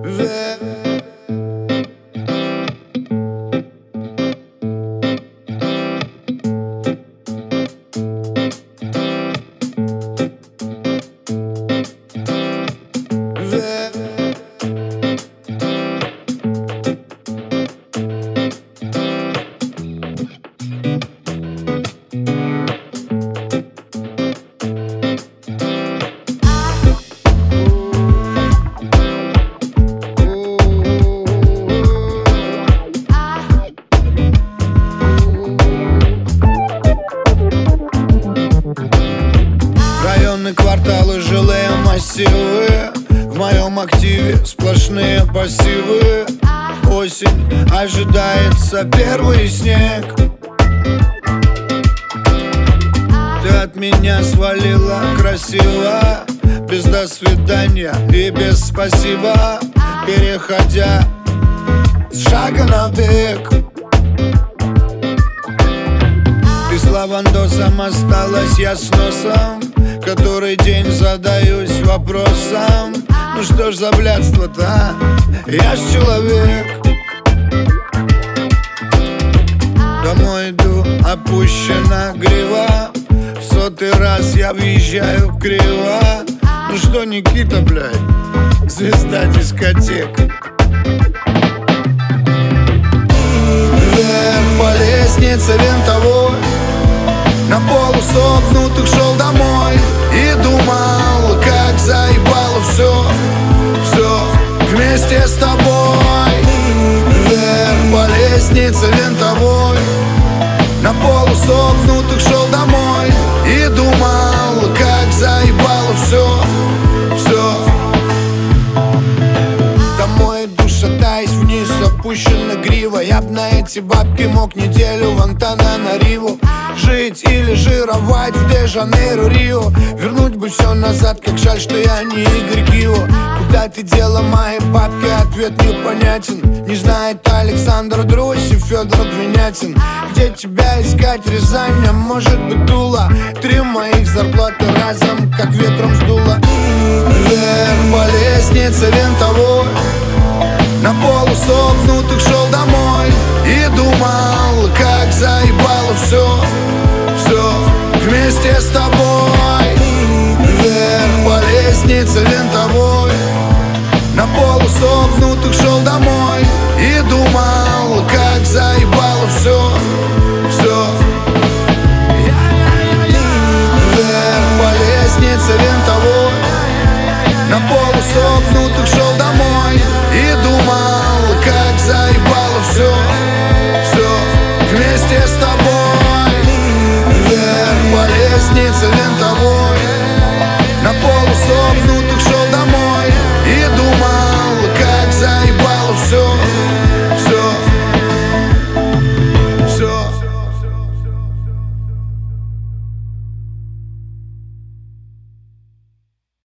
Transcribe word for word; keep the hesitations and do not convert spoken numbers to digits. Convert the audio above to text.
Кварталы, жилые массивы, в моем активе сплошные пассивы. Осень, ожидается первый снег. Ты от меня свалила красиво, без до свидания и без спасибо, переходя с шага на бег. Ты с лавандосом осталась, я с носом. Который день задаюсь вопросом: ну что ж за блядство-то, а? Я ж человек. Домой иду, опущена грива, в сотый раз я въезжаю криво. Ну что, Никита, блядь, звезда дискотек. Вверх по лестнице винтовой, на полусогнутых шел домой и думал, как заебало все, все вместе с тобой. Вверх по лестнице винтовой, на полусогнутых шел домой и думал, как заебало все, все. Домой иду, шатаясь вниз, опущена грива. Я б на эти бабки мог неделю в Антананариву жить или жировать в Де-Жанейро, Рио. Вернуть бы все назад, как жаль, что я не Игорь Гио. Куда ты дела мои бабки, ответ непонятен. Не знает Александр Друзь и Федор Двинятин. Где тебя искать, Рязань, а может быть Тула? Три моих зарплаты разом, как ветром сдуло. Вверх по лестнице винтовой, на полусогнутых шел домой и думал, как заебало все, все вместе с тобой. Вверх по лестнице винтовой, на полусогнутых шел домой и думал, как заебало все, все. Вверх по лестнице винтовой, на полусогнутых шел